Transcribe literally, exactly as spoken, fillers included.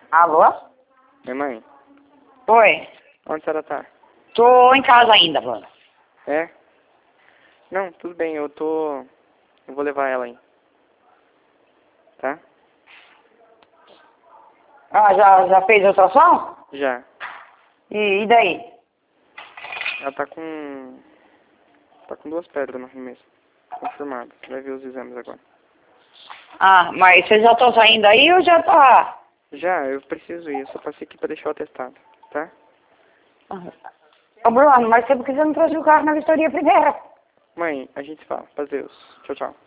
Alô? Minha mãe, Oi. onde a senhora tá? Tô em casa ainda, Bruno. É? Não, tudo bem, eu tô... Eu vou levar ela aí. Tá? Ah, já, já fez a ultrassom? Já. E, e daí? Ela tá com... Tá com duas pedras no arremesso. Confirmado. Você vai ver os exames agora. Ah, mas vocês já estão saindo aí ou já tá? Já, eu preciso ir. Eu só passei aqui pra deixar o atestado. Tá? Ô, Bruno, mas por que você não trouxe o carro na vistoria primeiro? Mãe, a gente fala. Paz Deus. Tchau, tchau.